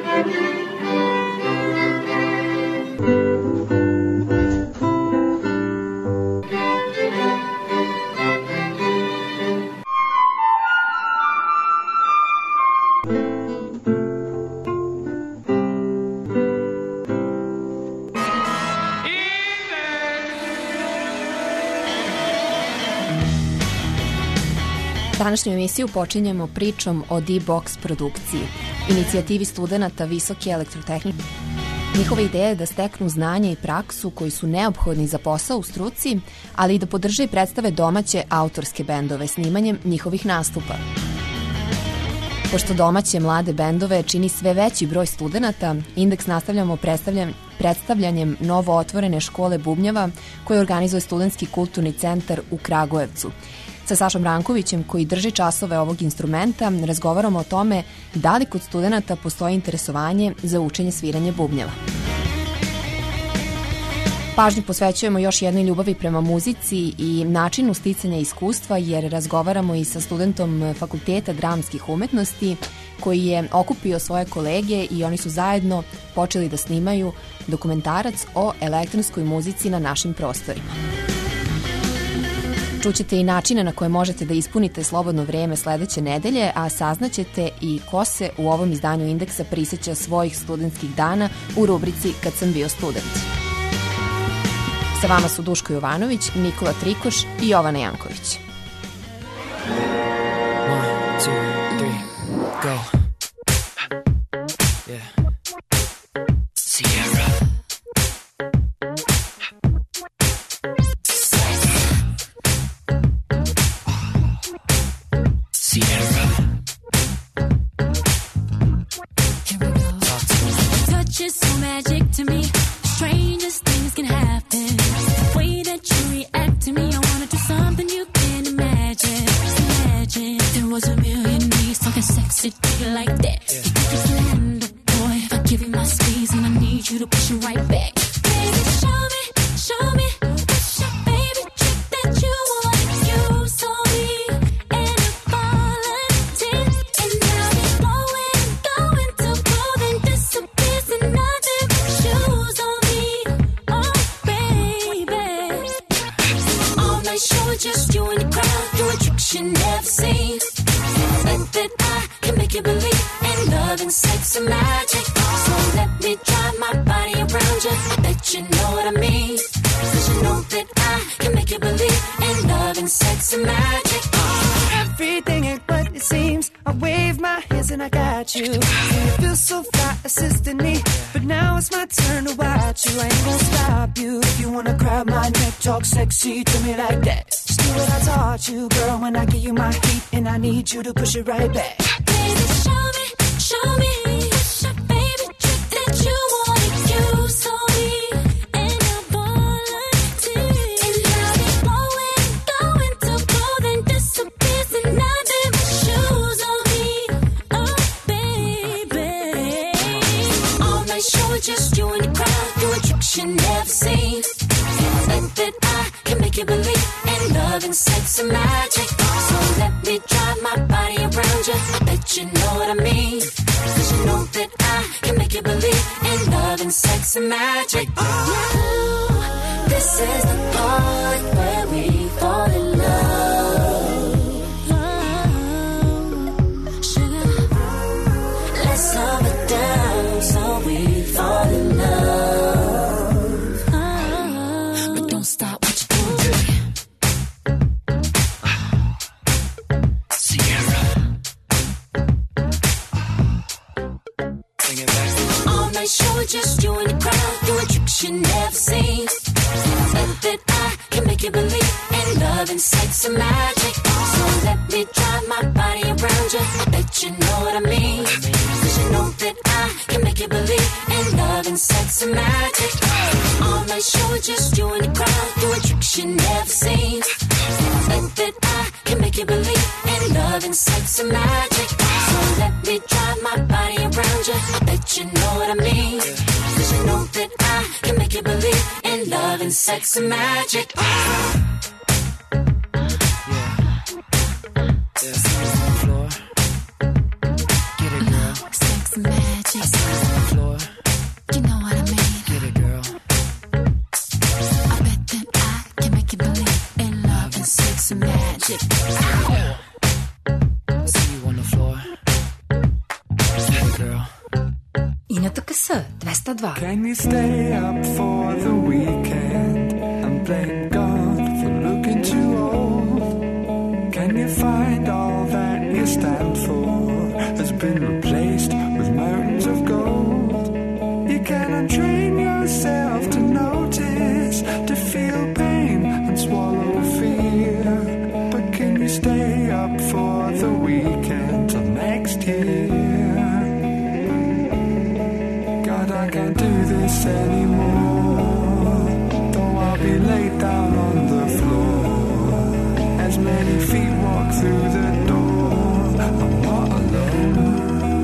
Današnju emisiju počinjemo pričom o D-Box produkciji, inicijativi studenta Visoke elektrotehnike. Njihova ideja je da steknu znanje i praksu koji su neophodni za posao u struci, ali i da podrže i predstave domaće autorske bendove snimanjem njihovih nastupa. Pošto domaće mlade bendove čini sve veći broj studenta, Indeks nastavljamo predstavljanjem novo otvorene škole bubnjeva koje organizuje Studentski kulturni centar u Kragujevcu. Sa Sašom Rankovićem, koji drži časove ovog instrumenta, razgovaramo o tome da li kod studenta postoji interesovanje za učenje sviranja bubnjeva. Pažnju posvećujemo još jednoj ljubavi prema muzici i načinu sticanja iskustva, jer razgovaramo i sa studentom Fakulteta dramskih umetnosti koji je okupio svoje kolege i oni su zajedno počeli da snimaju dokumentarac o elektronskoj muzici na našim prostorima. Čućete i načine na koje možete da ispunite slobodno vreme sledeće nedelje, a saznaćete i ko se u ovom izdanju Indeksa prisjeća svojih studentskih dana u rubrici Kad sam bio student. Sa vama su Duško Jovanović, Nikola Trikoš i Jovana Janković. 1, 2, 3, go. Yeah. Sierra. Sierra. Here we go. Touch is so magic to me. Strangest things can happen. The way that you react to me, I wanna do something you can't imagine. Imagine if there was a million me, something sexy to you like that. Yeah. You think it's land, boy, if I give you my space and I need you to push it right back. Baby, show me, what's your favorite trick that you wanna use on me? And I'm falling, and now it's going to cold and disappears and nothing but shoes on me. Oh, baby. All night show with just you in the crowd, doing tricks you never seen. Think that I can make you believe in love and sex and magic. So let me drive my body around you. I bet you know what I mean. 'Cause you know that I can make you believe in love and sex and magic. Everything ain't what it seems. I wave my hands and I got you. And you feel so fly assisting me. But now it's my turn to watch you. I ain't gonna stop you. If you wanna grab my neck, talk sexy to me like that. Just do what I taught you, girl, when I give you my heat. And I need you to push it right back. Baby, show me, what's your favorite trick that you wanna use on me? And I'm volunteering. And now it's going to cold and disappears and nothing but shoes on me. Oh, baby. All night show with just you in the crowd, doing tricks you never seen. Think that I can make you believe in love and sex and magic. So let me drive my body around you. I bet you know what I mean. 'Cause you know that I can make you believe in love and sex and magic. Ooh, this is the part where we fall in love. Sugar, let's slow it down so we fall in love. But don't stop what you're doing. Sierra. Bring it back. All night show with just you in the crowd, doing tricks you never seen. Think that I can make you believe in love and sex and magic. So let me drive my body around you. I bet you know what I mean. 'Cause you know that I can make you believe in love and sex and magic. All night show with just you in the crowd, doing tricks you never seen. Think that I can make you believe in love and sex and magic. So let me drive my body around you. I bet you know what I mean. 'Cause you know that I can make you believe in love and sex and magic. Yeah, on the floor. Get it, girl. Sex and magic. Radio TKS 202. Can you stay up for the weekend and blame God for looking too old? Can you find all that you stand for has been replaced with mountains of gold? You cannot train yourself to notice, to feel pain and swallow fear. But can you stay up for the weekend till next year? God, I can't do this anymore, though I'll be laid down on the floor. As many feet walk through the door, I'm not alone.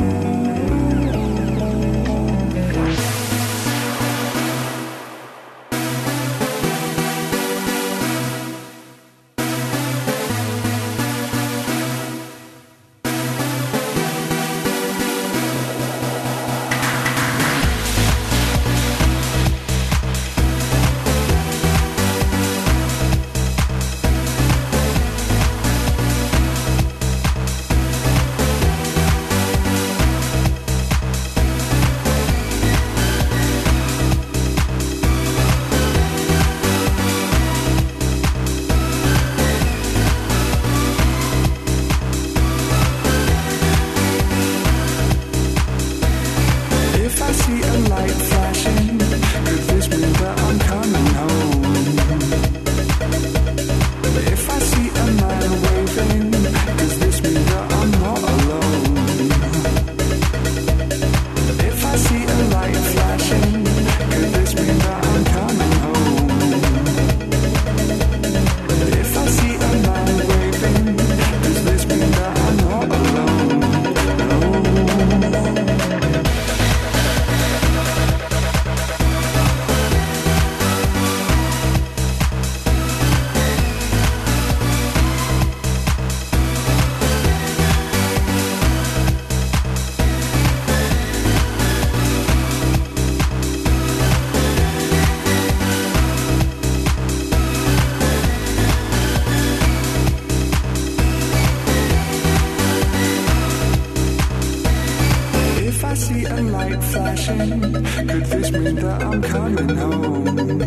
Could this mean that I'm coming home?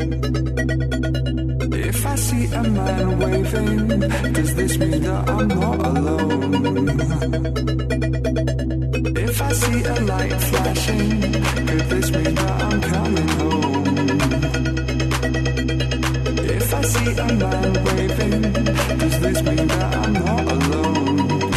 If I see a man waving, does this mean that I'm not alone? If I see a light flashing, could this mean that I'm coming home? If I see a man waving, does this mean that I'm not alone?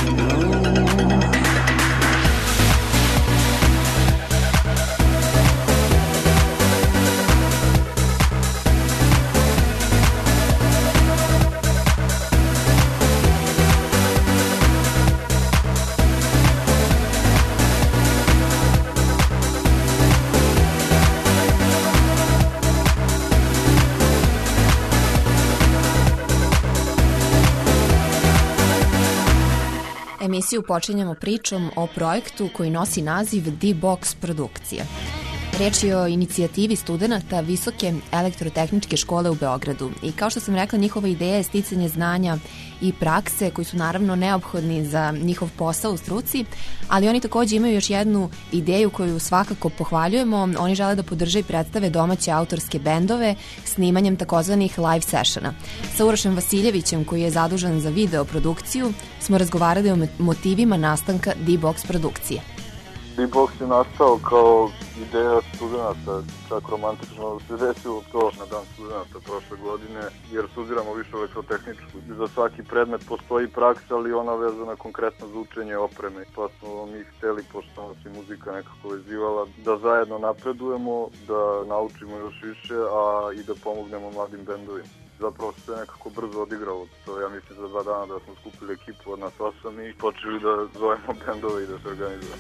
Emisiju počinjemo pričom o projektu koji nosi naziv D-Box produkcija. Reč je o inicijativi studenta Visoke elektrotehničke škole u Beogradu i kao što sam rekla, njihova ideja je sticanje znanja i prakse koji su naravno neophodni za njihov posao u struci, ali oni takođe imaju još jednu ideju koju svakako pohvaljujemo. Oni žele da podrže i predstave domaće autorske bendove snimanjem takozvanih live sessiona. Sa Urošem Vasiljevićem, koji je zadužen za video produkciju, smo razgovarali o motivima nastanka D-Box produkcije. D-Box je nastao kao ideja studenta, čak romantično se desilo to na dan studenta prošle godine, jer studiramo više elektrotehničku. Za svaki predmet postoji praksa, ali ona vezana konkretno za učenje opreme. Pa smo mi hteli, pošto nas i muzika nekako vezivala, da zajedno napredujemo, da naučimo još više, a i da pomognemo mladim bendovima. Zapravo se nekako brzo odigralo. To ja mislim za 2 dana da smo skupili ekipu od nas 8 i počeli da zovemo bendove i da se organizujemo.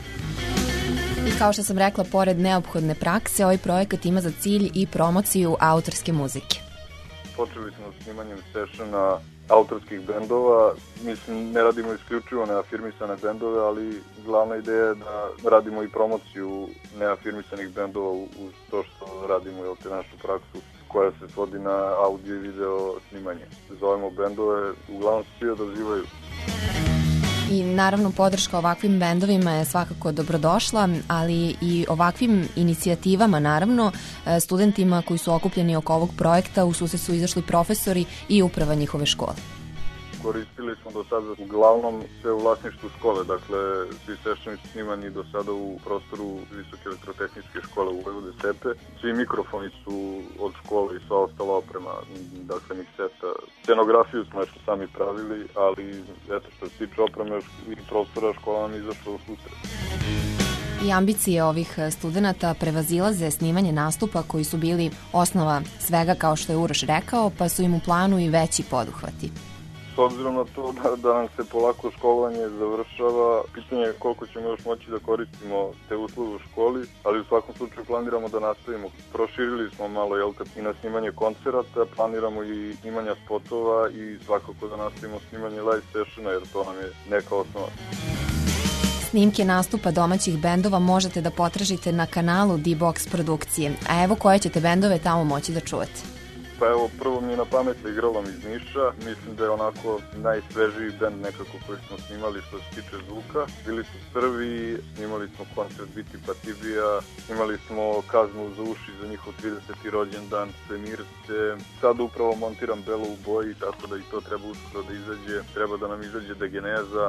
I kao što sam rekla, pored neophodne prakse, ovaj projekat ima za cilj i promociju autorske muzike. Počeli smo s snimanjem sessiona autorskih bendova. Mislim, ne radimo isključivo neafirmisane bendove, ali glavna ideja je da radimo i promociju neafirmisanih bendova uz to što radimo i našu praksu koja se svodi na audio i video snimanje. Zovemo bendove, uglavnom svi odazivaju. I naravno podrška ovakvim bendovima je svakako dobrodošla, ali i ovakvim inicijativama naravno, studentima koji su okupljeni oko ovog projekta u susret su izašli profesori i uprava njihove škole. Koristili smo do sada uglavnom sve u vlasništvu škole, dakle svi sešćani su snimani do sada u prostoru Visoke elektrotehničke škole u Vojvode Stepe. Svi mikrofoni su od škole i sva ostala oprema, dakle mikseta. Scenografiju smo nešto sami pravili, ali eto što se tiče opreme i prostora, škola nam izašla u susret. I ambicije ovih studenata prevazilaze snimanje nastupa koji su bili osnova svega, kao što je Uroš rekao, pa su im u planu i veći poduhvati. S obzirom na to da nam se polako školovanje završava, pitanje je koliko ćemo još moći da koristimo te usluge u školi, ali u svakom slučaju planiramo da nastavimo. Proširili smo malo i na snimanje koncerata, planiramo i snimanja spotova i svakako da nastavimo snimanje live sessiona, jer to nam je neka osnova. Snimke nastupa domaćih bendova možete da potražite na kanalu D-Box produkcije, a evo koje ćete bendove tamo moći da čuvate. Pa evo, prvo mi je na pamet Igralom iz Niša, mislim da je onako najsvežiji bend nekako koji smo snimali što se tiče zvuka. Bili su prvi, snimali smo koncert Biti Patibija, snimali smo Kaznu za uši za njihov 30. rođendan, Svemirce. Sad upravo montiram Belo u boji, tako da i to treba uskoro da izađe. Treba da nam izađe Degeneza.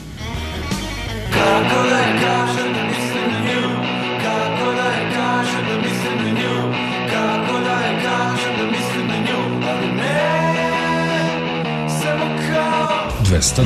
Kako da je kažem da mislim na nju, kako da je kažem da mislim na nju, kako da je kažem da mislim na nju, ali ne, samo kao 202.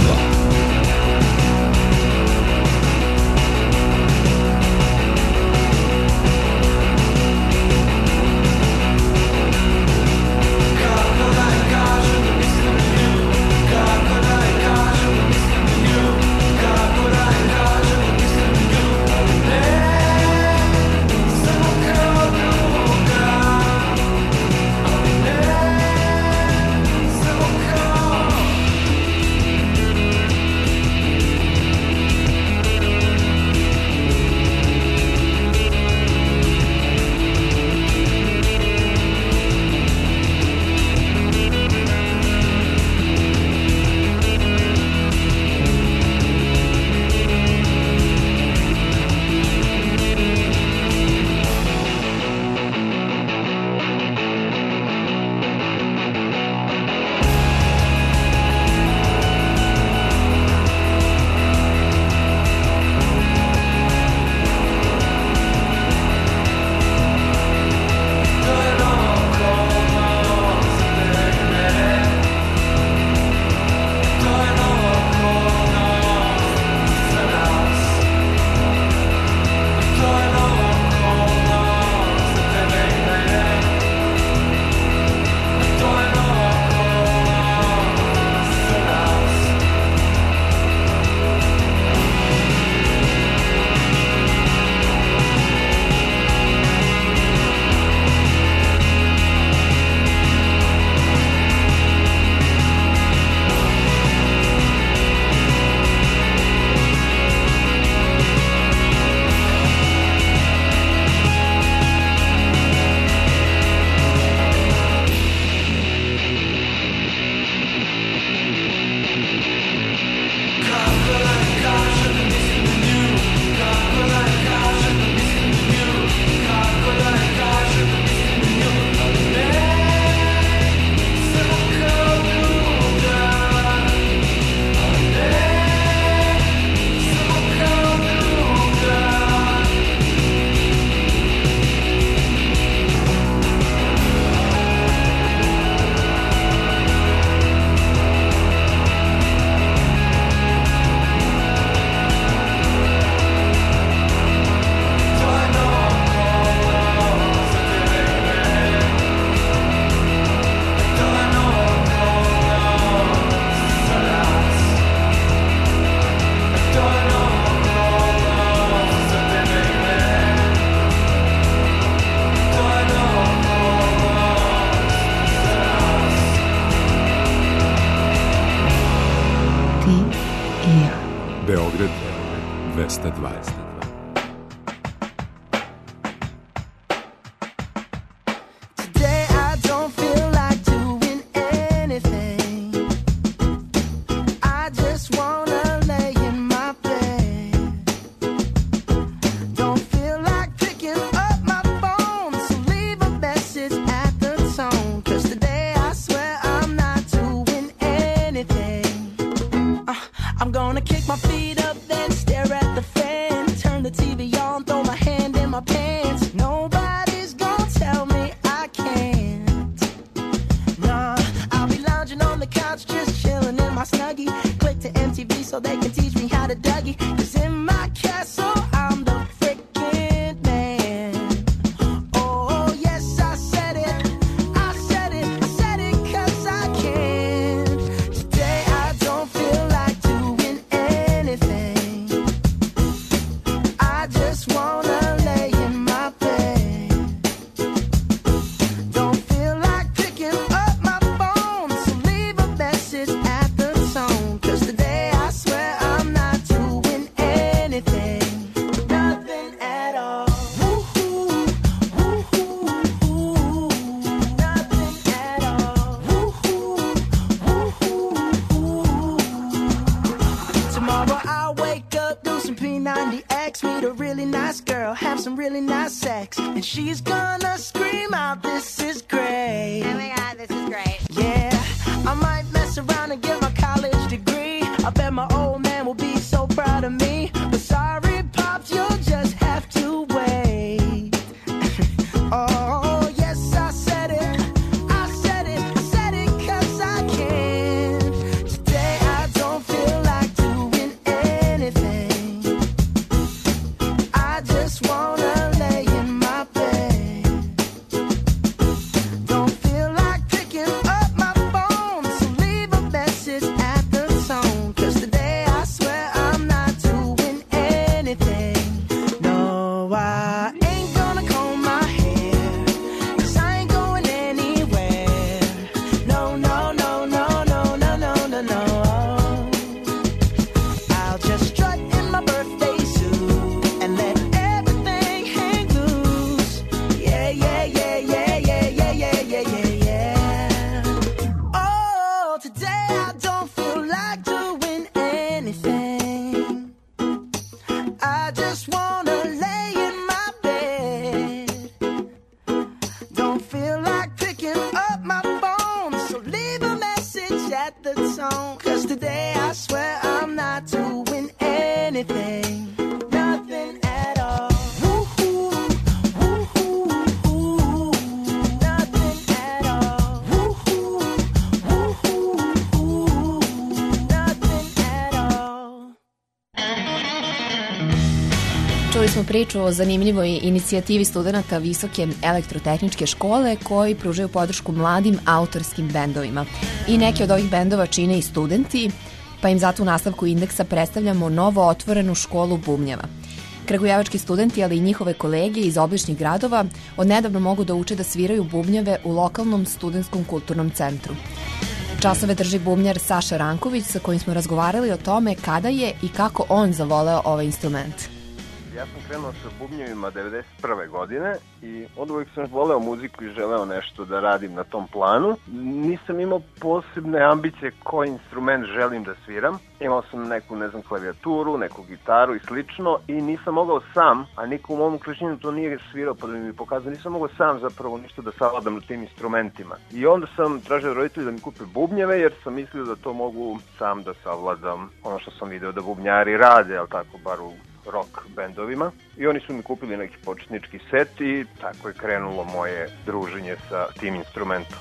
Beograd 220. Today I don't feel like doing anything. I just wanna lay 'Cause in my castle I'm the freaking man. Oh yes, I said it, I said it, I said it 'cause I can. Today I don't feel like doing anything. I just wanna lay in my bed. Don't feel like picking up my phone, so leave a message at the tone. 'Cause today I swear I'm not doing anything, nothing at all. Woo-hoo, woo-hoo, woo-hoo, nothing at all. Woo-hoo, woo-hoo, woo-hoo. Tomorrow I'll wake up, do some P90X, meet a really nice girl, have some really nice sex, and she's gonna scream out, "This is great." Oh my God, this is great. Yeah, I might mess around and get my college degree. I bet my old man will be so proud of me. But sorry, Pops, you'll just have to wait. Oh, yes, I said it, I said it, I said it 'cause I can. Today I don't feel like doing anything. I just wanna lay in my bed. Don't feel like picking up my phone, so leave a message at the tone. 'Cause today I swear I'm not doing anything. No, I ain't gonna comb my hair, 'cause I ain't going anywhere. No, no, no, no, no, no, no, no, no. I'll just strut in my birthday suit and let everything hang loose. Yeah, yeah, yeah, yeah, yeah, yeah, yeah, yeah, yeah, yeah. Oh, today I don't feel like doing anything. I just wanna lay in my bed. Don't feel like picking up my phone, so leave a message at the tone. 'Cause today I swear I'm not doing anything, nothing at all. Woo-hoo, woo-hoo, woo-hoo, nothing at all. Woo-hoo, woo-hoo, woo-hoo, nothing at all. Čuli smo priču o zanimljivoj inicijativi studenta Visoke elektrotehničke škole koji pružaju podršku mladim autorskim bendovima. I neki od ovih bendova čine i studenti, pa im zato u nastavku indeksa predstavljamo novo otvorenu školu bubnjeva. Kragujevački studenti, ali i njihove kolege iz obližnjih gradova odnedavno mogu da uče da sviraju bubnjeve u lokalnom studentskom kulturnom centru. Časove drži bubnjar Saša Ranković, sa kojim smo razgovarali o tome kada je i kako on zavoleo ovaj instrument. Ja sam krenuo sa bubnjevima 91. godine i od uvijek sam voleo muziku i želeo nešto da radim na tom planu. Nisam imao posebne ambicije koji instrument želim da sviram. Imao sam neku, klavijaturu, neku gitaru i slično i nisam mogao sam, a niko u mom okruženju to nije svirao pa da mi pokazao, nisam mogao sam zapravo ništa da savladam na tim instrumentima. I onda sam tražio od roditelja da mi kupe bubnjeve jer sam mislio da to mogu sam da savladam ono što sam video da bubnjari rade, ali tako bar u rock bendovima. I oni su mi kupili neki početnički set i tako je krenulo moje druženje sa tim instrumentom.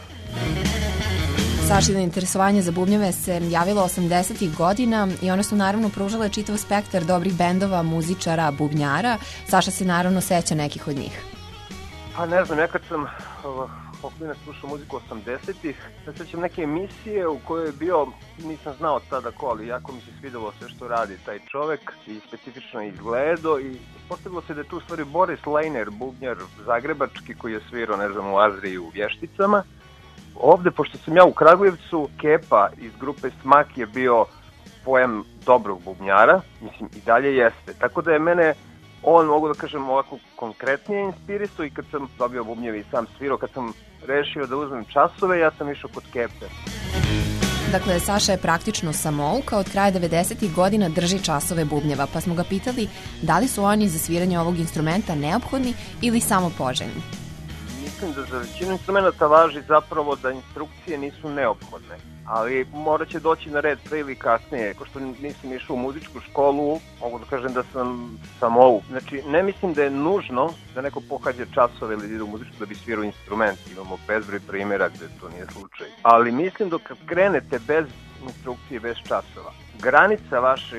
Sašino interesovanje za bubnjeve se javilo 80-ih godina i one su naravno pružale čitav spektar dobrih bendova, muzičara, bubnjara. Saša se naravno seća nekih od njih. Pa ne znam, ja kad sam poklinac slušao muziku 80-ih, ja sećam neke emisije u kojoj je bio, nisam znao tada ko, ali jako mi se svidelo sve što radi taj čovek i specifično izgledao i postavilo se da je tu u stvari Boris Lejner, bubnjar zagrebački koji je svirao, u Azriji u Vješticama. Ovde, pošto sam ja u Kragujevcu, Kepa iz grupe Smak je bio pojam dobrog bubnjara, mislim i dalje jeste, tako da je mene on, mogu da kažem, ovako konkretnije inspirisao i kad sam dobio bubnjeve i sam svirao, kad sam rešio da uzmem časove, ja sam išao kod Kepe. Dakle, Saša je praktično samouk, a od kraja 90-ih godina drži časove bubnjeva, pa smo ga pitali da li su oni za sviranje ovog instrumenta neophodni ili samo poželjni. Mislim da za većinu instrumenta važi zapravo da instrukcije nisu neophodne, ali morat će doći na red pre ili kasnije. Ko što nisam išao u muzičku školu, mogu da kažem da sam samouk. Znači, ne mislim da je nužno da neko pohađa časove ili ide u muzičku da bi svirao instrument. Imamo bezbroj primjera gde to nije slučaj. Ali mislim da kad krenete bez instrukcije, bez časova, granica vašeg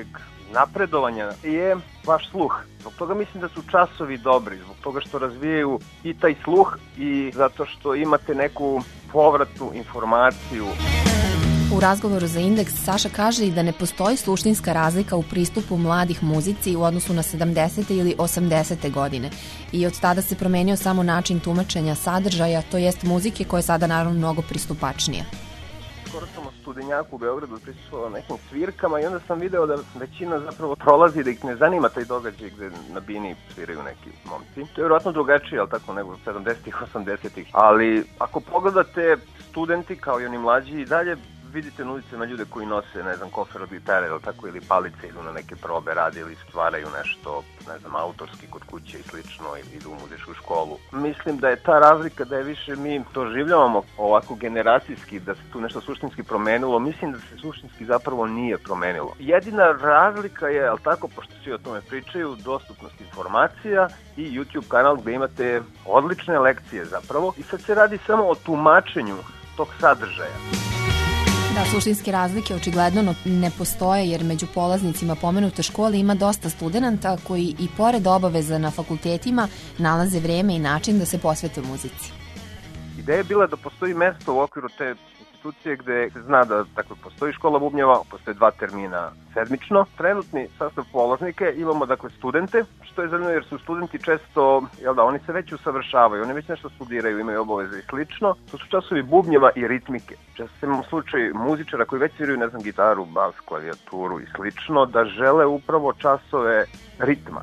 napredovanja je vaš sluh. Zbog toga mislim da su časovi dobri, zbog toga što razvijaju i taj sluh i zato što imate neku povratnu informaciju. U razgovoru za Indeks Saša kaže i da ne postoji suštinska razlika u pristupu mladih muzici u odnosu na 70. ili 80. godine. I od tada se promenio samo način tumačenja sadržaja, to jest muzike koja je sada naravno mnogo pristupačnija. Skoro sam u Studenjaku u Beogradu prisustvovao nekim svirkama i onda sam video da većina zapravo prolazi, da ih ne zanima taj događaj gde na bini sviraju neki momci. To je vjerojatno drugačije, ali tako nego 70-ih, 80-ih. Ali ako pogledate, studenti kao i oni mlađi i dalje vidite na ulicama ljude koji nose, ne znam, kofer od gitare ili tako, ili palice, idu na neke probe, rade ili stvaraju nešto, ne znam, autorski kod kuće i slično, ili idu u muzičku školu. Mislim da je ta razlika da je više mi to življavamo ovako generacijski, da se tu nešto suštinski promenilo. Mislim da se suštinski zapravo nije promenilo. Jedina razlika je, ali tako, pošto svi o tome pričaju, dostupnost informacija i YouTube kanal gde imate odlične lekcije zapravo. I sad se radi samo o tumačenju tog sadržaja. Da, suštinske razlike očigledno ne postoje jer među polaznicima pomenute škole ima dosta studenata koji i pored obaveza na fakultetima nalaze vreme i način da se posvete muzici. Ideja je bila da postoji mesto u okviru te institucije gde se zna da dakle, postoji škola bubnjeva, postoje 2 termina sedmično. Trenutni sastav polaznike imamo dakle studente, što je zanimljivo jer su studenti često, oni se već usavršavaju, oni već nešto studiraju, imaju obaveze i slično. To su časovi bubnjeva i ritmike. Često imamo slučaj muzičara koji već sviraju, ne znam, gitaru, bas, klavijaturu i slično, da žele upravo časove ritma.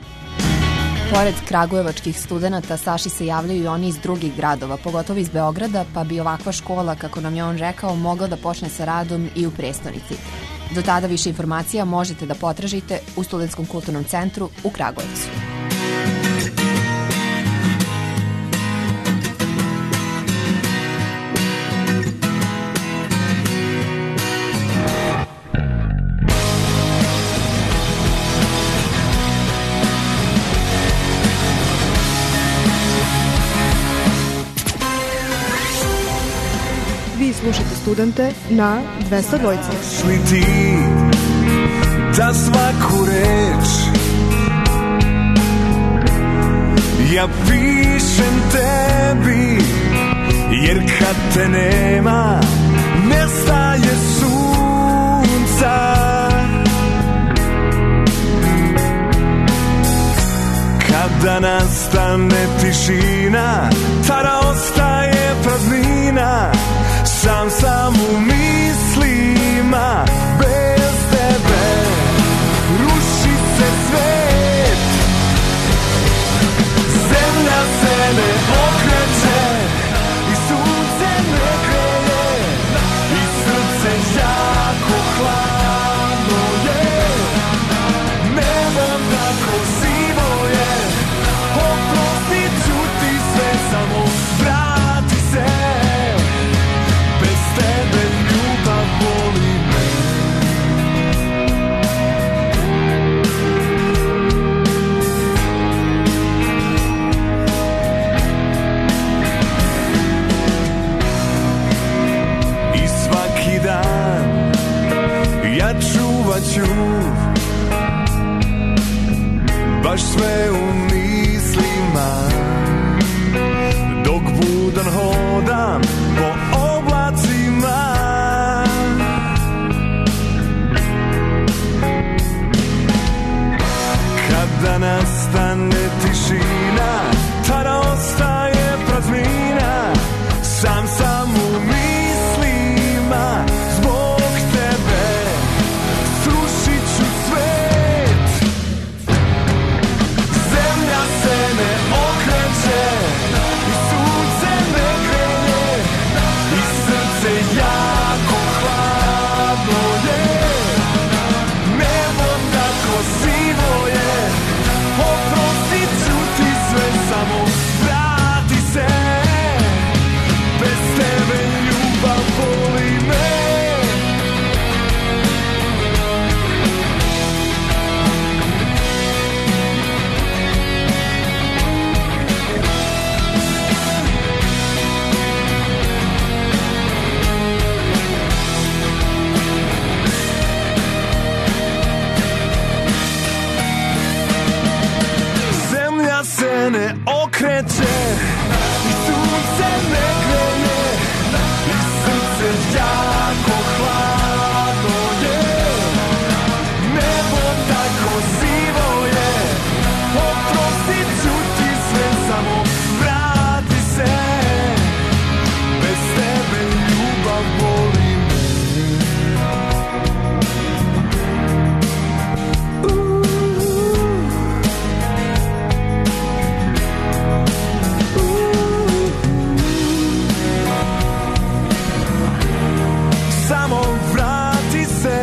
Pored kragujevačkih studenata, Saši se javljaju i oni iz drugih gradova, pogotovo iz Beograda, pa bi ovakva škola, kako nam je on rekao, mogla da počne sa radom i u prestonici. Do tada više informacija možete da potražite u Studentskom kulturnom centru u Kragujevcu. Slušajte Studente na 202. Šli ti da svaku reč ja pišem tebi, jer kad te nema nestaje sunca. Kada nastane tišina, tada ostaje praznina. Sam u mislima, bez tebe ruši se svet. Zemlja se ne okreće i sunce ne greje i srce jako hladno je. Nebo tako sivo je, oprostit ću ti sve, samo vrati se. Tebe ljubav boli me. I svaki dan ja čuvat ću baš sve u mislima, dok budan hodam po oblacima. Kada nastane tišina, tada ostaje praznina. Sam u mislima, zbog tebe srušit ću svet. Zemlja se ne okreće i sunce ne greje i srce jako hladno je. Nebo tako sivo je, oprostit ću ti ne okreće i sunce ne greje i srce jako hladno je. Nebo tako sivo je, oprostit ću ti sve, samo vrati se. Bez tebe ljubav boli me. Samo vrati se.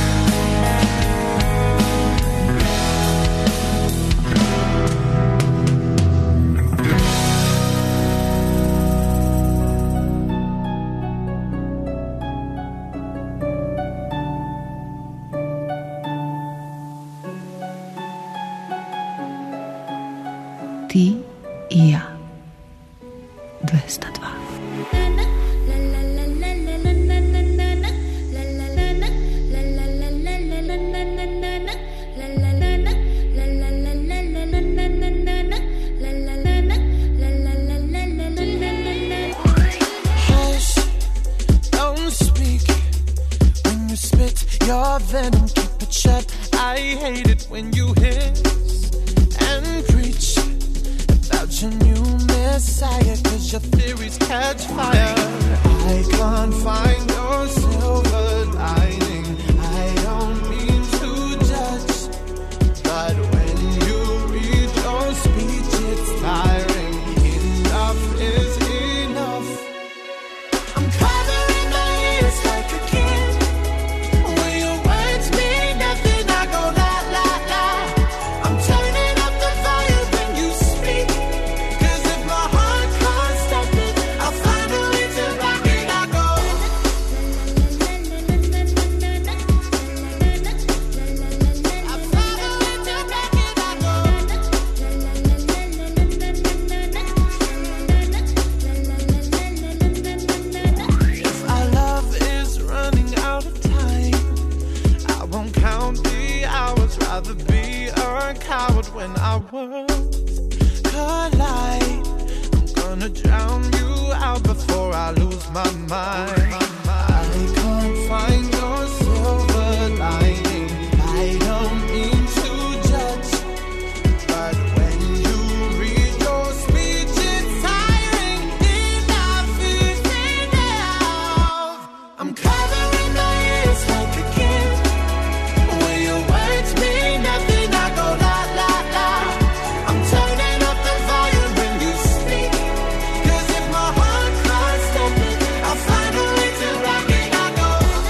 Ti i ja. 202. Your venom, keep it shut. I hate it when you hiss and preach about your new messiah, 'cause your theories catch fire. I can't find your silver lining. I don't mean to judge, but when you read your speech, it's tiring. Enough is enough. I'm covering my ears like a kid. When our worlds collide, I'm gonna drown you out before I lose my mind. I can't find your silver lining. I don't mean to judge, but when you read your speech, it's tiring. Enough is enough. I'm covering my ears like a kid. When your words mean nothing, I go la la. I'm turning up the volume when you speak, 'cause if my heart can't stop it, I'll find a way to rock it. I go.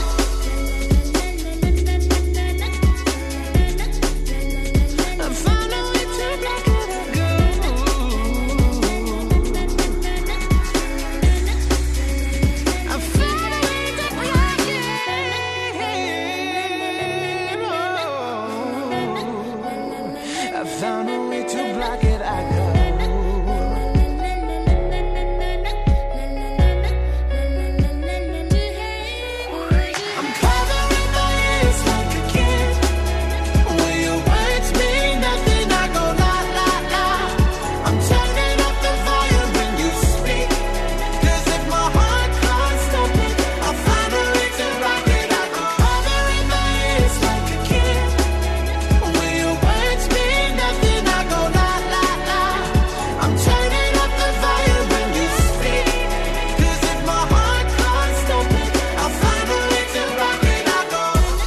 I'll find a way to rock it. I go. I'll find a way to rock it. I found a way to block it, I go. I'm covering my ears like a kid. When your words mean nothing, I go la la la. I'm turning up the volume when you speak, 'cause if my heart can't stop it, I'll find a way to rock it. I go. Covering my ears like a kid. When your words mean nothing, I go la la la. I'm turning up the volume when you speak, 'cause if my heart can't stop it, I'll find a way to rock it. I go.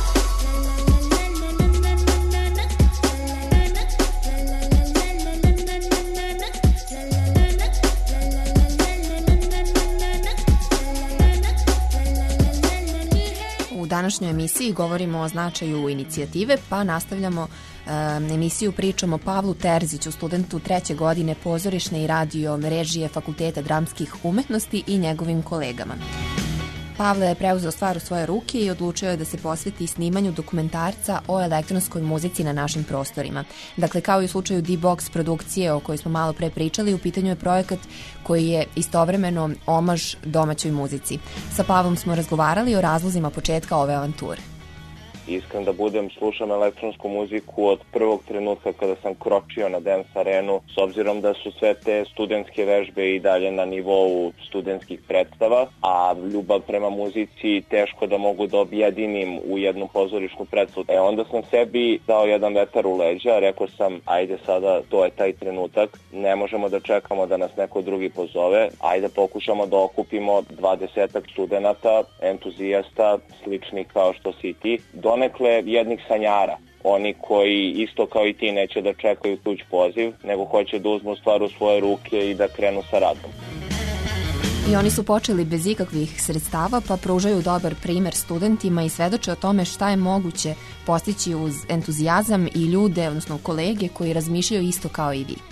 U današnjoj emisiji govorimo o značaju inicijative, pa nastavljamo emisiju pričom o Pavlu Terziću, studentu 3. godine pozorišne i radio režije Fakulteta dramskih umetnosti i njegovim kolegama. Pavle je preuzeo stvar u svoje ruke i odlučio je da se posveti snimanju dokumentarca o elektronskoj muzici na našim prostorima. Dakle, kao i u slučaju D-Box produkcije o kojoj smo malo pre pričali, u pitanju je projekat koji je istovremeno omaž domaćoj muzici. Sa Pavlom smo razgovarali o razlozima početka ove avanture. Iskren da budem, slušam elektronsku muziku od prvog trenutka kada sam kročio na dance arenu, s obzirom da su sve te studentske vežbe i dalje na nivou studentskih predstava, a ljubav prema muzici teško da mogu da objedinim u jednu pozorišnu predstavu. Onda sam sebi dao jedan vetar u leđa, rekao sam, ajde sada, to je taj trenutak, ne možemo da čekamo da nas neko drugi pozove, ajde pokušamo da okupimo 20 studenata, entuzijasta, slični kao što si ti, donekle jednih sanjara. Oni koji isto kao i ti neće da čekaju tuđ poziv, nego hoće da uzmu stvar u svoje ruke i da krenu sa radom. I oni su počeli bez ikakvih sredstava, pa pružaju dobar primer studentima i svedoče o tome šta je moguće postići uz entuzijazam i ljude, odnosno kolege koji razmišljaju isto kao i vi.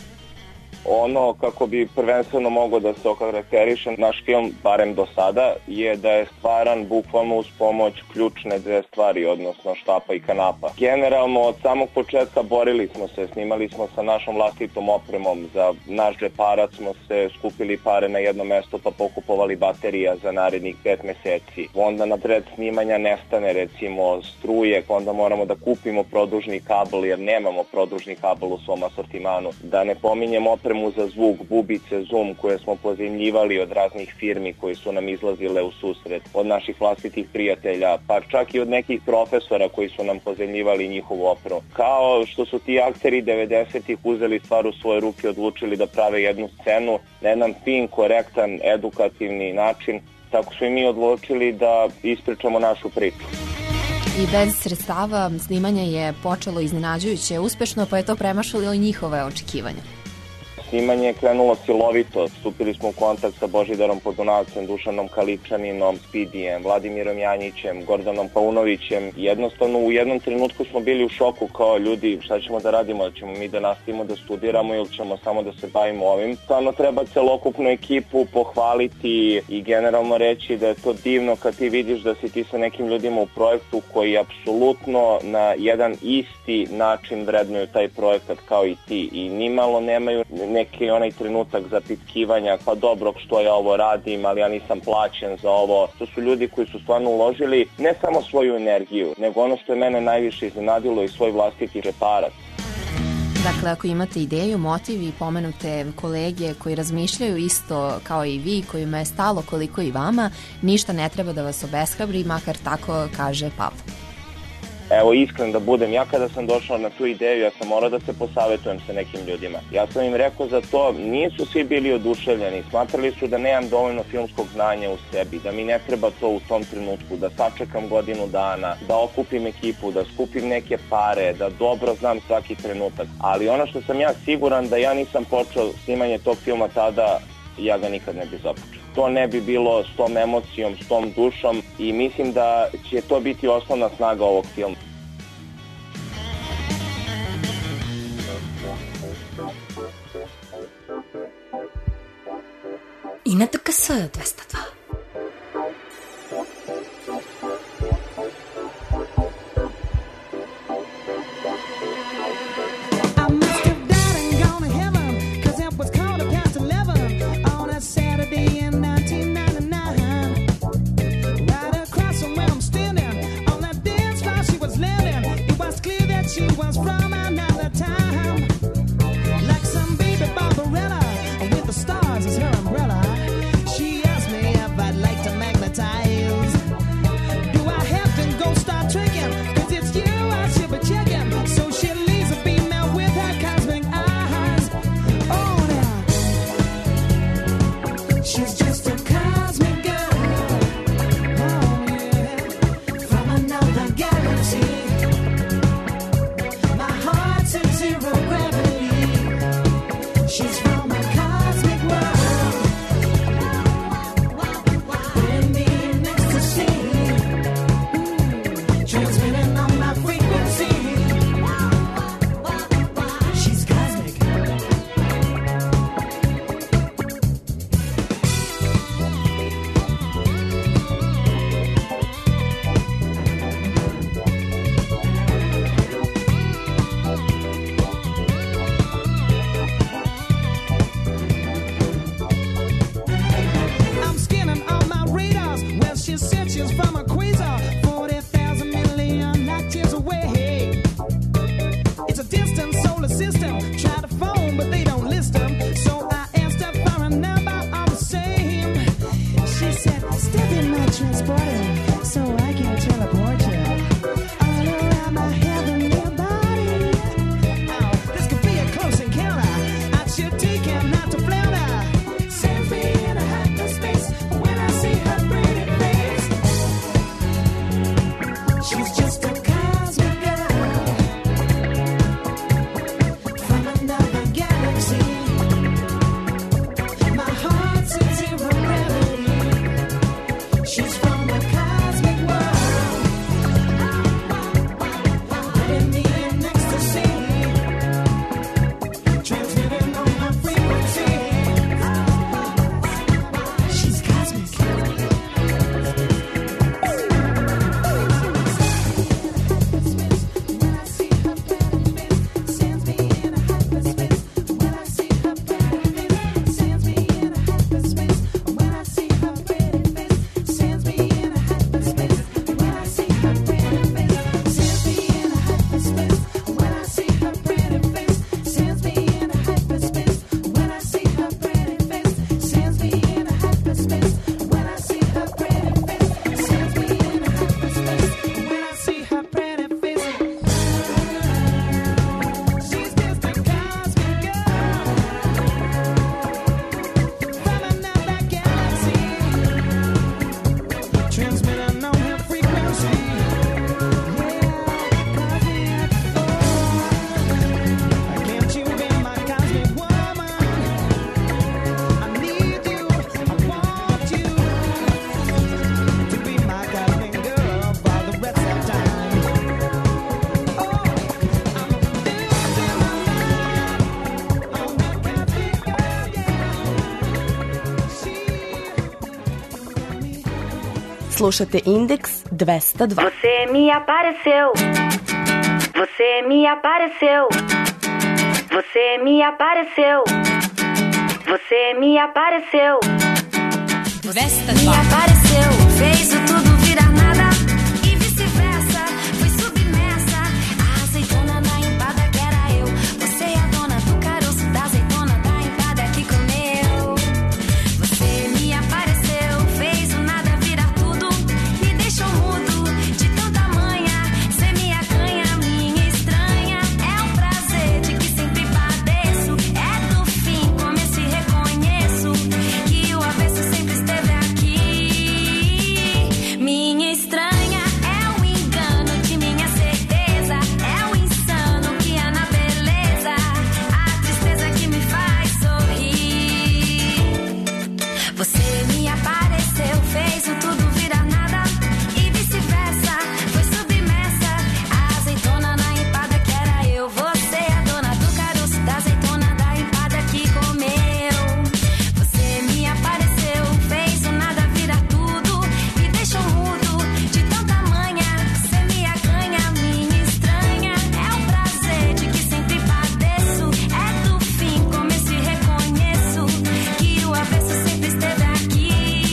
Ono kako bi prvenstveno mogao da se okarakteriše naš film, barem do sada, je da je stvaran bukvalno uz pomoć ključne dve stvari, odnosno štapa i kanapa. Generalno od samog početka borili smo se, snimali smo sa našom vlastitom opremom, za naš džeparac smo se skupili pare na jedno mesto pa pokupovali baterija za narednih 5 meseci. Onda na pred snimanja nestane recimo struje, onda moramo da kupimo produžni kabel jer nemamo produžni kabel u svom asortimanu. Da ne pominjem opremu za zvuk, bubice, zoom koje smo pozajmljivali od raznih firmi koji su nam izlazile u susret, od naših vlastitih prijatelja, pa čak i od nekih profesora koji su nam pozajmljivali njihovu opremu. Kao što su ti akteri 90-ih uzeli stvar u svoje ruke, odlučili da prave jednu scenu na jedan fin, korektan, edukativni način, tako su i mi odlučili da ispričamo našu priču. I bez sredstava snimanje je počelo iznenađujuće uspešno, pa je to premašilo i njihove očekivanja. Snimanje je krenulo silovito, stupili smo u kontakt sa Božidarom Podunavcem, Dušanom Kaličaninom, Spidijem, Vladimirom Janjićem, Gordanom Paunovićem. Jednostavno u jednom trenutku smo bili u šoku kao ljudi, šta ćemo da radimo, da ćemo mi da nastavimo da studiramo ili ćemo samo da se bavimo ovim. Stvarno treba celokupnu ekipu pohvaliti i generalno reći da je to divno kad ti vidiš da si ti sa nekim ljudima u projektu koji apsolutno na jedan isti način vrednuju taj projekat kao i ti i nimalo nemaju neki onaj trenutak zapitkivanja, pa dobro što ja ovo radim, ali ja nisam plaćen za ovo. To su ljudi koji su stvarno uložili ne samo svoju energiju, nego ono što je mene najviše iznenadilo i svoj vlastiti džeparac. Dakle, ako imate ideju, motiv i pomenute kolege koji razmišljaju isto kao i vi, kojima je stalo koliko i vama, ništa ne treba da vas obeshrabri, makar tako kaže Pavle. Evo, iskren da budem, ja kada sam došao na tu ideju, ja sam morao da se posavetujem sa nekim ljudima. Ja sam im rekao za to, nisu svi bili oduševljeni, smatrali su da nemam dovoljno filmskog znanja u sebi, da mi ne treba to u tom trenutku, da sačekam godinu dana, da okupim ekipu, da skupim neke pare, da dobro znam svaki trenutak. Ali ono što sam ja siguran da ja nisam počeo snimanje tog filma tada, ja ga nikad ne bi započeo. To ne bi bilo s tom emocijom, s tom dušom i mislim da će to biti osnovna snaga ovog filma. I na TKS 202. She was from another time, like some baby Barbarella with the stars as her umbrella. She asked me the system. Try to phone, but they don't list them. So I asked her for a number all the same. She said, step in my transporter so I can teleport you all around my heavenly body. Oh, this could be a close encounter. I should take him not to flounder. Send me in a hyperspace when I see her pretty face. She's just a cosmic girl from another galaxy. My heart's in zero gravity. She's from a cosmic world, living me in ecstasy, transmitting on my frequency. She's cosmic. Transmitting on her frequency. Can't you be my cosmic woman? I need you, I want you to be my cosmic girl for the rest of time. Oh, I'm losing my mind on that cosmic girl, yeah. Slušate Indeks 202. Você me apareceu. Você me apareceu. Você me apareceu. Você me apareceu. 202. Me apareceu. Fez o tudo virar nada. E vice-versa. Fui submersa. A azeitona na empada que era eu. Você é a dona do caroço da azeitona da empada que comeu. Você me apareceu. Fez o nada virar tudo. Me deixou mudo de tanta manha. Cê me acanha, minha estranha. É um prazer de que sempre padeço. É do fim, começo e reconheço que o avesso sempre esteve aqui. Minha estranha é o engano de minha certeza. É o insano que há na beleza. A tristeza que me faz sorrir. Você me apareceu, fez o tudo virar nada. E vice-versa, foi submersa. A azeitona na empada que era eu. Você é a dona do caroço da azeitona da empada que comeu. Você me apareceu, fez o nada virar tudo. Me deixou mudo de tanta manha. Cê me acanha, minha estranha. É um prazer de que sempre padeço. É do fim, começo e reconheço que o avesso sempre esteve aqui.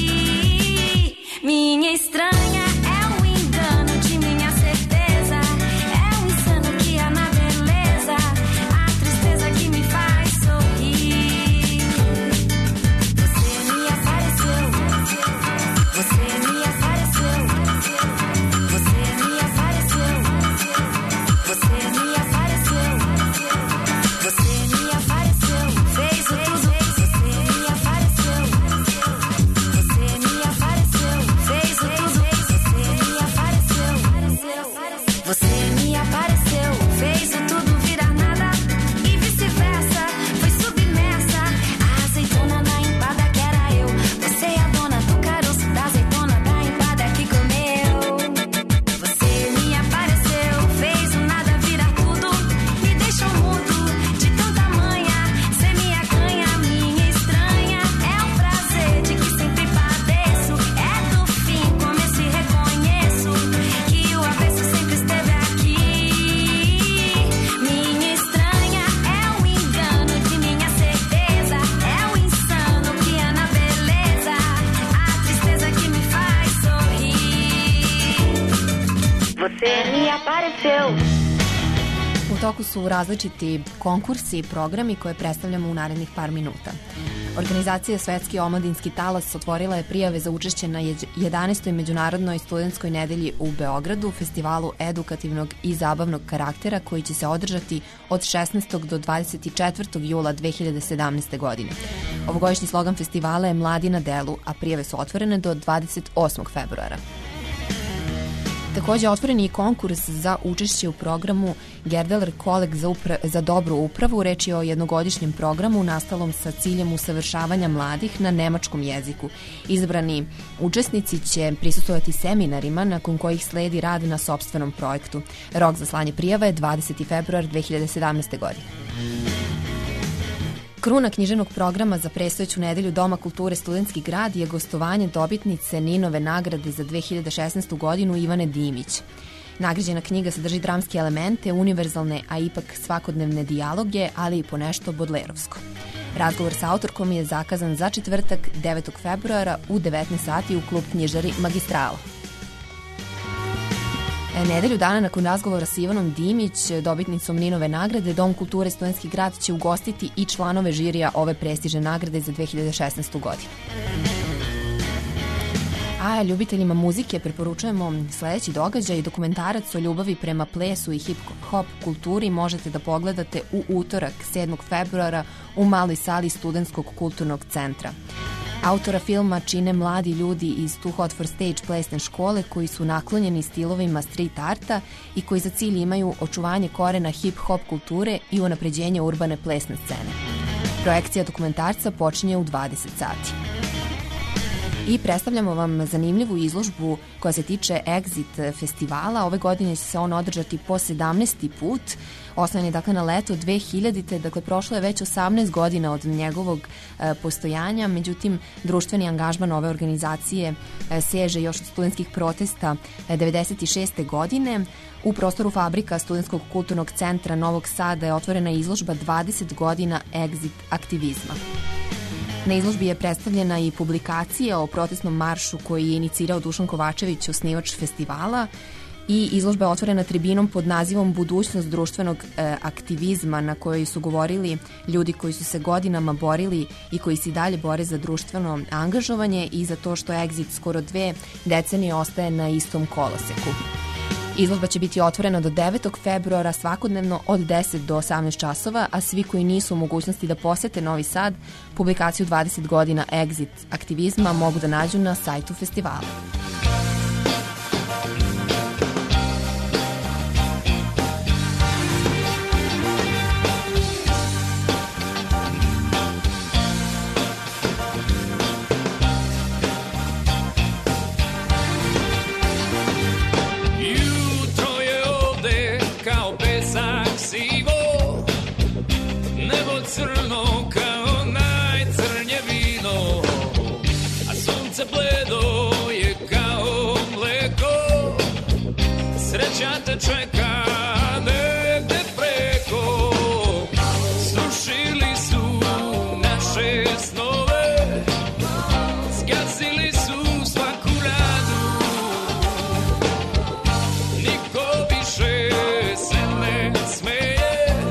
Minha estranha é o engano de minha certeza. É o insano que há na beleza. A tristeza que me faz sorrir. Você me apareceu. Você me apareceu. Você me apareceu. Você me apareceu. Você me apareceu. Fez o tudo. Você me apareceu. Você me apareceu. Fez o tudo. Você me apareceu. Você me apareceu. Fez o tudo virar nada. E vice-versa. Foi submersa. A azeitona na empada que era eu. Você é a dona do caroço da azeitona da empada que comeu. Você me apareceu. Fez o nada virar tudo. Me deixou mudo de tanta manha. Cê me acanha, minha estranha. É um prazer de que sempre padeço. É do fim, começo e reconheço que o avesso sempre esteve aqui. Minha estranha é o engano de minha certeza. É o insano que há na beleza. A tristeza que me faz sorrir. Você me apareceu. U toku su različiti konkursi i programi koje predstavljamo u narednih par minuta. Organizacija Svetski omladinski talas otvorila je prijave za učešće na 11. Međunarodnoj studentskoj nedelji u Beogradu, festivalu edukativnog i zabavnog karaktera koji će se održati od 16. do 24. jula 2017. godine. Ovogodišnji slogan festivala je Mladi na delu, a prijave su otvorene do 28. februara. Takođe, otvoren je i konkurs za učešće u programu Gerdeler Kolek za dobru upravu. Reč je o jednogodišnjem programu nastalom sa ciljem usavršavanja mladih na nemačkom jeziku. Izabrani učesnici će prisustvovati seminarima nakon kojih sledi rad na sopstvenom projektu. Rok za slanje prijava je 20. februar 2017. godine. Kruna književnog programa za predstojeću nedelju Doma kulture Studentski grad je gostovanje dobitnice Ninove nagrade za 2016. godinu Ivane Dimić. Nagrađena knjiga sadrži dramske elemente, univerzalne, a ipak svakodnevne dijaloge, ali i ponešto bodlerovsko. Razgovor sa autorkom je zakazan za četvrtak 9. februara u 19 sati u klub knjižari Magistrala. Nedelju dana nakon razgovora sa Ivanom Dimić, dobitnicom Ninove nagrade, Dom kulture Studentski grad će ugostiti i članove žirija ove prestižne nagrade za 2016. godinu. A ljubiteljima muzike preporučujemo sledeći događaj, dokumentarac o ljubavi prema plesu i hip-hop kulturi možete da pogledate u utorak 7. februara u maloj sali Studentskog kulturnog centra. Autora filma čine mladi ljudi iz Too Hot for Stage plesne škole koji su naklonjeni stilovima street arta i koji za cilj imaju očuvanje korena hip-hop kulture i unapređenje urbane plesne scene. Projekcija dokumentarca počinje u 20 sati. I predstavljamo vam zanimljivu izložbu koja se tiče Exit festivala. Ove godine će se on održati po 17. put. Osnovan je dakle na leto 2000. Dakle, prošlo je već 18 godina od njegovog postojanja. Međutim, društveni angažman ove organizacije seže još od studentskih protesta 96. godine. U prostoru fabrika Studentskog kulturnog centra Novog Sada je otvorena izložba 20 godina Exit aktivizma. Na izložbi je predstavljena i publikacija o protestnom maršu koji je inicirao Dušan Kovačević, osnivač festivala, i izložba je otvorena tribinom pod nazivom Budućnost društvenog aktivizma, na kojoj su govorili ljudi koji su se godinama borili i koji se i dalje bore za društveno angažovanje i za to što Exit skoro 2 decenije ostaje na istom koloseku. Izložba će biti otvorena do 9. februara svakodnevno od 10 do 18 časova, a svi koji nisu u mogućnosti da posete Novi Sad, publikaciju 20 godina Exit aktivizma mogu da nađu na sajtu festivala. Crno kao najcrnje vino, a sunce bledo je kao mleko. Sreća te čeka negde preko. Srušili su naše snove, zgazili su svaku radu. Niko više se ne smeje.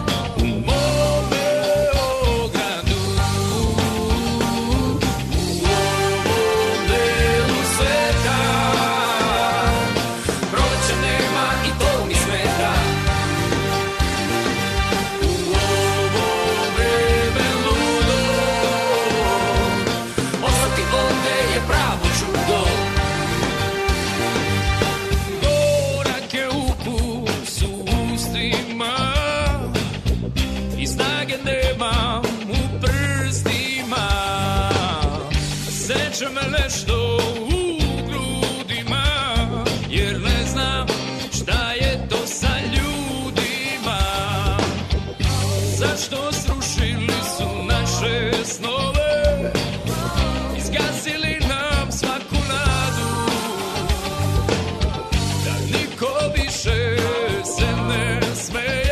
Seče me nešto u grudima, jer ne znam šta je to sa ljudima. Zašto srušili su naše snove, izgasili nam svaku nadu, da niko više se ne smeje.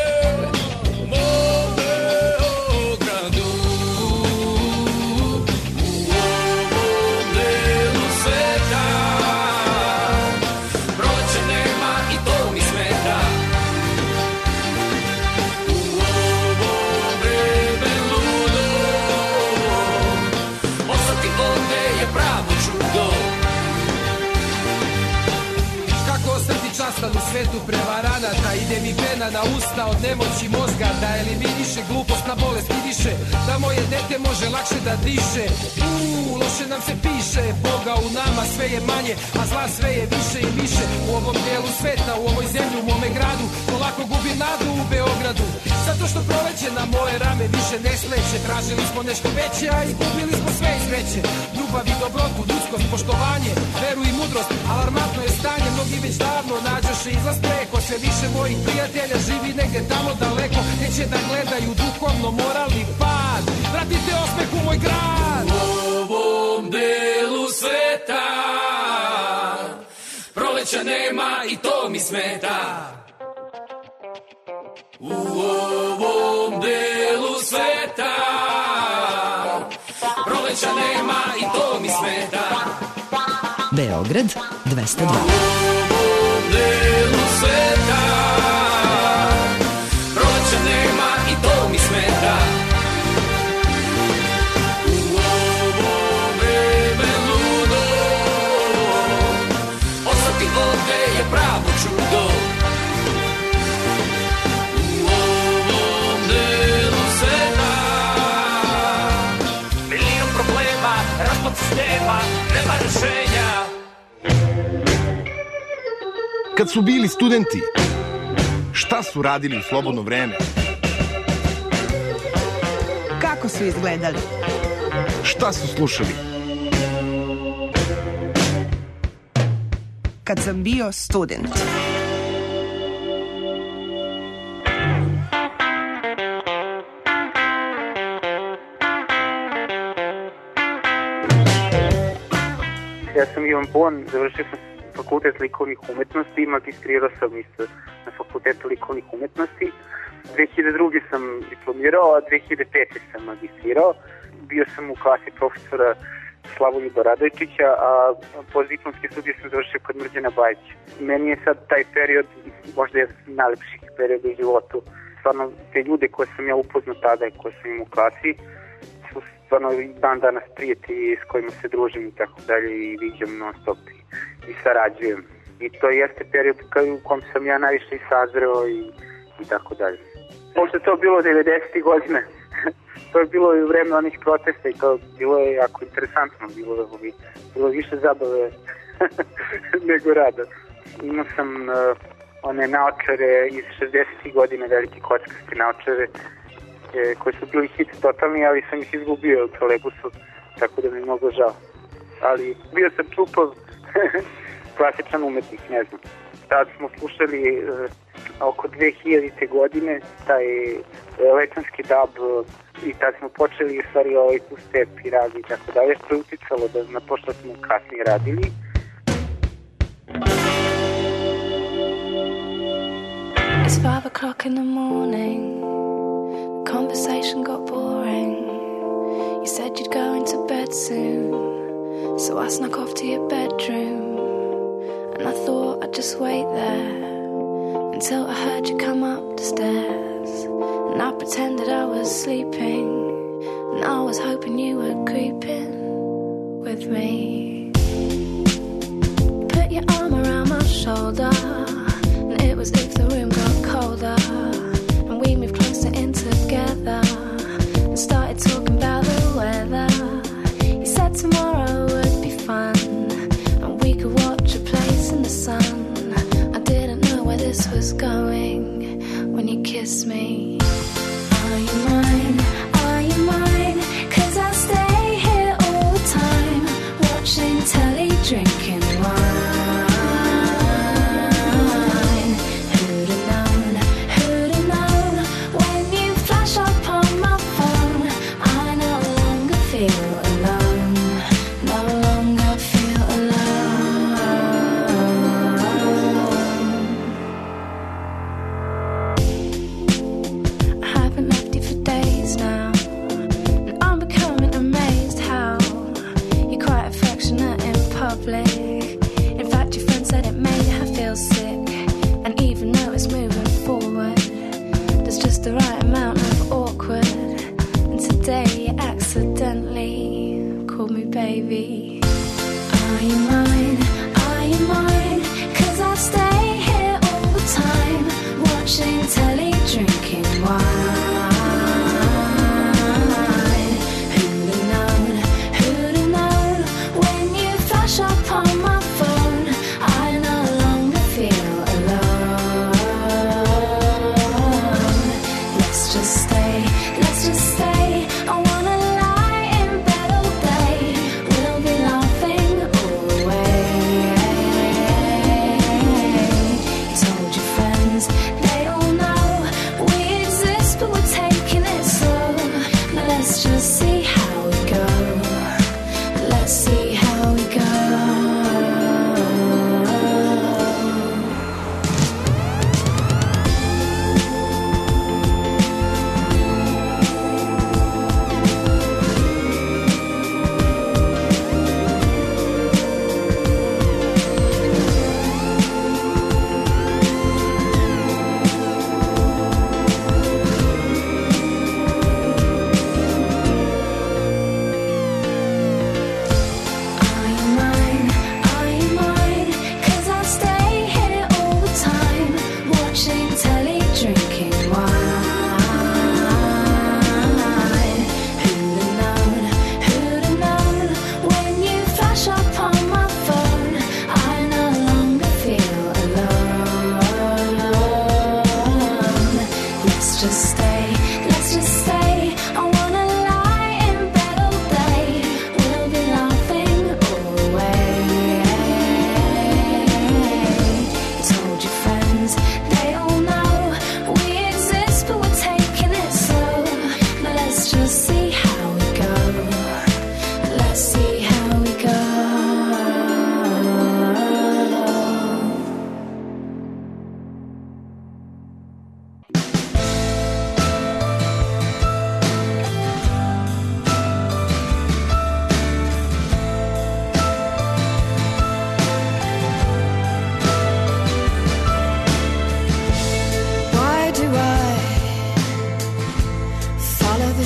ostali u svetu prevaranata. Ide mi pena na usta od nemoći mozga, da eliminiše glupost na bolest i diše, da moje dete može lakše da diše. Loše nam se piše, Boga u nama sve je manje, a zla sve je više i više. U ovom dijelu sveta, u ovoj zemlji, u mome gradu, polako gubi nadu u Beogradu. Zato što proleće na moje rame više ne sleće. Tražili smo nešto veće, a izgubili smo sve i sreće. Ljubav i dobrotu, ljudskost, poštovanje, veru i mudrost. Alarmantno je stanje, mnogi već davno nađoše izlaz preko. Sve više mojih prijatelja živi negde tamo daleko, neće da gledaju duhovno moralni pad. Vratite osmeh u moj grad. U ovom delu sveta proleća nema i to mi smeta. U ovom delu sveta proleća nema i to mi smeta. Beograd 202. U ovom delu sveta proleća nema i to mi smeta. U ovom vreme ludo ostati ovde je pravo čudo. Sistema, nema rešenja. Kad su bili studenti, šta su radili u slobodno vreme? Kako su izgledali? Šta su slušali? Kad sam bio student. Ja sam Ivan Bon, završio sam fakultet likovnih umetnosti i magistrirao sam isto na fakultetu likovnih umetnosti. 2002. sam diplomirao, a 2005. sam magistrirao. Bio sam u klasi profesora Slavoljuba Radojčića, a postdiplomske studije sam završio kod Mrđana Bajića. Meni je sad taj period možda je najlepši period u životu. Stvarno, te ljude koje sam ja upoznao tada i koje sam im u klasi, su stvarno dan danas prijatelji s kojima se družim i tako dalje i viđam non stop i sarađujem. I to jeste period u kom sam ja najviše i sazreo i tako dalje. Možda to bilo 90. godine. To je bilo i u vreme onih protesta i to bilo je jako interesantno. Bilo više zabave nego rada. Imao sam one naočare iz 60. godina, velike kockaste naočare, koji su bili hit totalni, ali sam ih izgubio u trolebusu, tako da mi je mnogo žao. Ali bio sam čupav, klasičan umetnik, ne znam. Tad smo slušali oko 2000. godine taj elektronski dub i tad smo počeli stvari ovaj two-step i radi i tako dalje, što je uticalo na to što smo kasnije radili. It's 5 o'clock in the morning. The conversation got boring. You said you'd go into bed soon, so I snuck off to your bedroom. And I thought I'd just wait there until I heard you come up the stairs. And I pretended I was sleeping, and I was hoping you were creeping with me. Put your arm around my shoulder, and it was if the room got colder. And we moved closer in together and started talking about the weather. You said tomorrow would be fun, and we could watch a place in the sun. I didn't know where this was going when you kissed me. Are you mine? Are you mine? 'Cause I stay here all the time, watching telly, drinking wine. Who'd have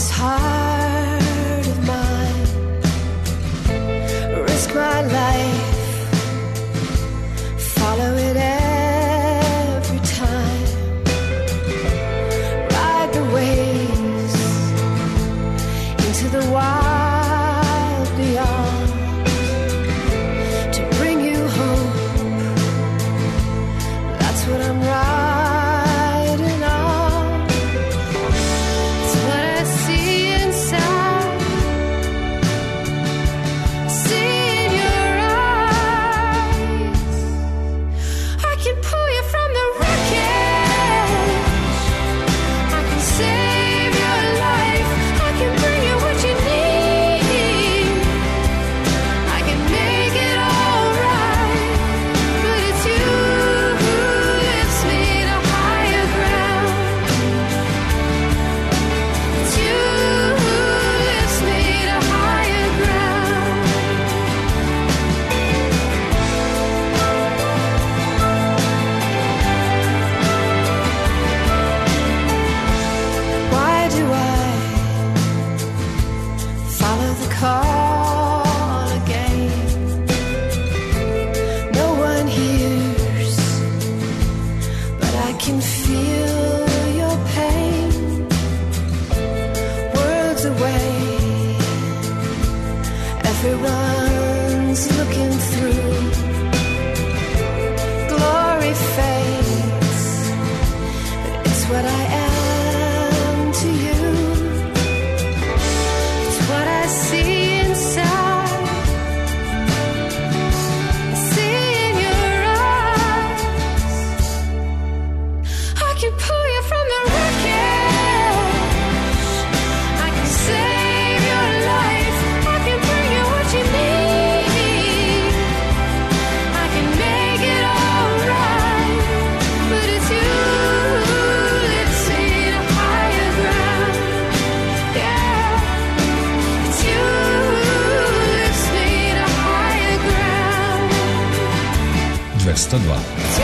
this heart of mine, risk my life, follow it every time, ride the waves into the wild beyond, to bring you hope. That's what I'm riding on. It's what I see inside, see in your eyes. I can pull you from the wreckage, I can save your life, I can bring you what you need, I can make it alright. But it's you who lifts me to higher ground. It's you who lifts me to higher ground. Why do I follow the call again? No one hears, but I can feel your pain. Words away, everyone's looking through. Glory fades, but it's what I am to you. It's what I see inside, I see in your eyes. I can pull you from the wreckage, I can save your life, I can bring you what you need, I can make it alright. But it's you who lifts me to higher ground. Yeah, it's you who lifts me to higher ground. 202.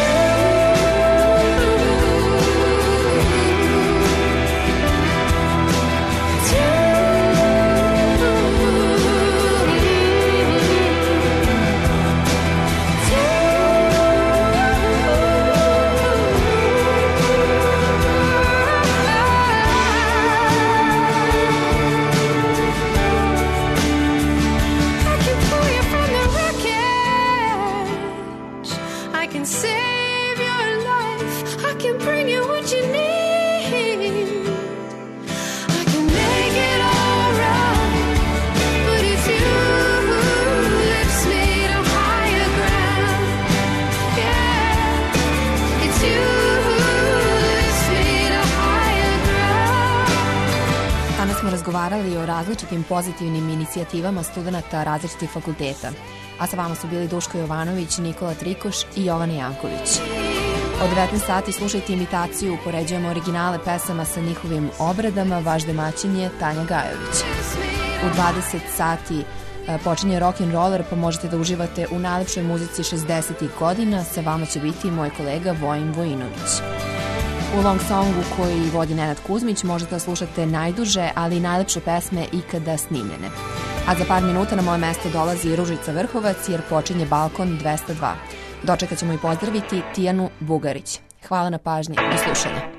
I can pull you from the wreckage, I can save your life, I can bring you what you need, I can make it alright. But it's you who lifts me to higher ground. Yeah, it's you who lifts me to higher ground. Danas smo razgovarali o različitim pozitivnim inicijativama studenta različitih fakulteta. A sa vama su bili Duško Jovanović, Nikola Trikoš i Jovana Janković. Od 19 sati slušajte imitaciju, upoređujemo originale pesama sa njihovim obradama, vaš domaćin je Tanja Gajović. U 20 sati počinje rock'n'roller, pa možete da uživate u najlepšoj muzici 60-ih godina. Sa vama će biti moj kolega Vojin Vojinović. U long songu koji vodi Nenad Kuzmić možete da slušate najduže, ali i najlepše pesme ikada snimljene. A za par minuta na moje mesto dolazi Ružica Vrhovac jer počinje Balkon 202. Dočekat ćemo i pozdraviti Tijanu Bugarić. Hvala na pažnji, do slušanja.